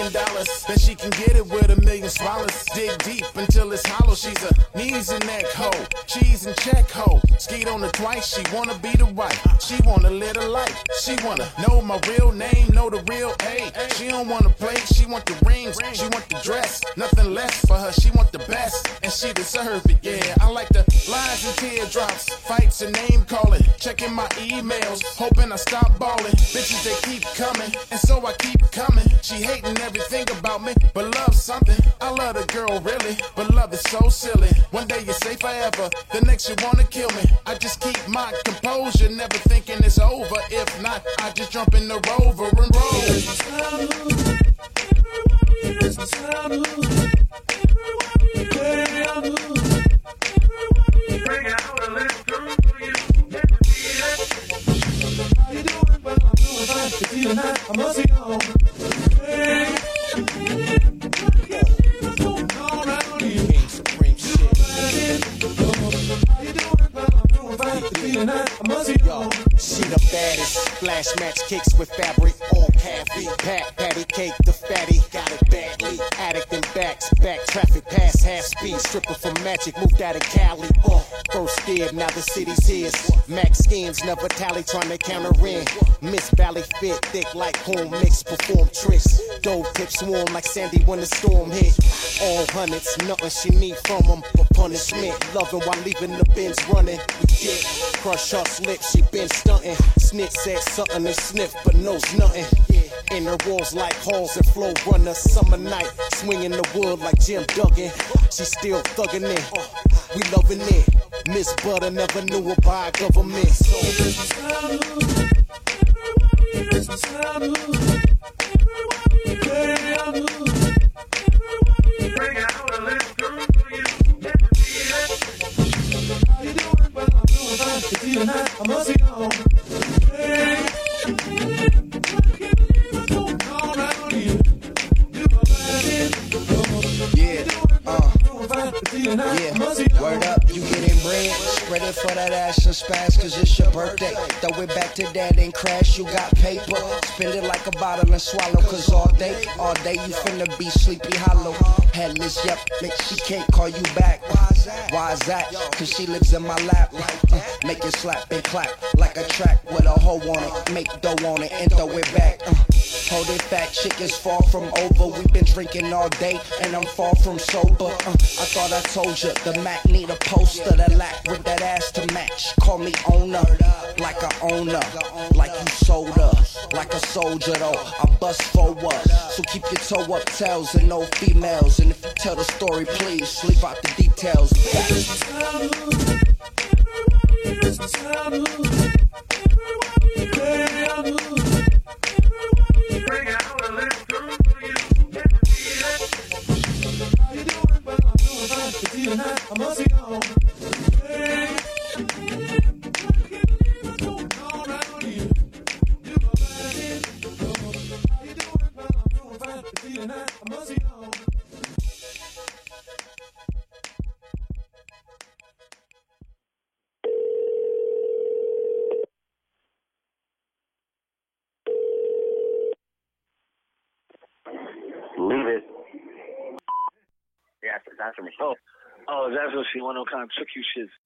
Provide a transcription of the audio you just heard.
$1,000,000. Bet she can get it with 1,000,000 swallows. Dig deep until it's hollow. She's a knees and neck hoe, cheese and check hoe. Skeet on her twice. She wanna be the wife. She wanna live a life. She wanna know my real name, know the real A. She don't wanna play. She want the rings. She want the dress. Nothing less for her. She want the best, and she deserve it. Yeah, I like the lies and teardrops, fights and name calling, checking my emails, hoping I stop balling. Bitches they keep coming, and so I keep coming. She hating everything about me, but love something. I love the girl really, but love is so silly. One day you say forever, the next you wanna kill me. I just keep my composure, never thinking it's over. If not, I just jump in the Rover and roll. Bring out a little girl for you. How you doing? Well, I'm doing fine. It's feeling hot. I must be home. Hey. What's going on around here? King Supreme shit. How you doing? Well, I'm doing fine. It's feeling hot. I must be home. She the baddest. Flash match kicks with fabric on cafe. Patty cake, the fatty. Got it badly. Addict and back traffic pass half speed. Stripper from Magic, moved out of Cali. First dib, now the city's his. Max schemes never tally, trying to counter in. Miss Valley fit thick like corn mix, perform tricks. Dove tip swarm like Sandy when the storm hit. All hundreds, nothing she need from them but punishment. Loving while leaving the bins running. We did crush her lips, she been stunting. Snitch said something and sniff, but knows nothing. In her walls like halls and flow runner. Summer night, swinging the wood like Jim Duggan. She still thugging it, we loving it. Miss Butter never knew her by government. So Bring out a little girl for you. How you doing? Well, I'm doing fine. It's feeling hot. I must be home. Hey. What's going on around here? You my body. Yeah, Yeah, word up, you getting bread. Spread it for that ass and spaz, cause it's your birthday. Throw it back to dad and crash, you got paper. Spend it like a bottle and swallow, cause all day you finna be sleepy hollow. Headless, yep, she can't call you back. Why is that? Cause she lives in my lap. Make it slap and clap like a track with a hoe on it. Make dough on it and throw it back. Hold it back, chick is far from over. We've been drinking all day and I'm far from sober. I thought I told you, the Mac need a poster that lack with that ass to match. Call me owner, like a owner, like you sold her, like a soldier though. I bust forward, so keep your toe up tails and no females. And if you tell the story, please leave out the details. Bring out a little girl for you. How you doing? Well, I'm doing fine. It's feeling hot. I must be home. Hey. What's going on around here? You my body. How you doing? Well, I'm doing fine. It's feeling hot. I must be home. Leave it. Yeah, that's for me. Oh, that's what she want. No kind of trick you shit.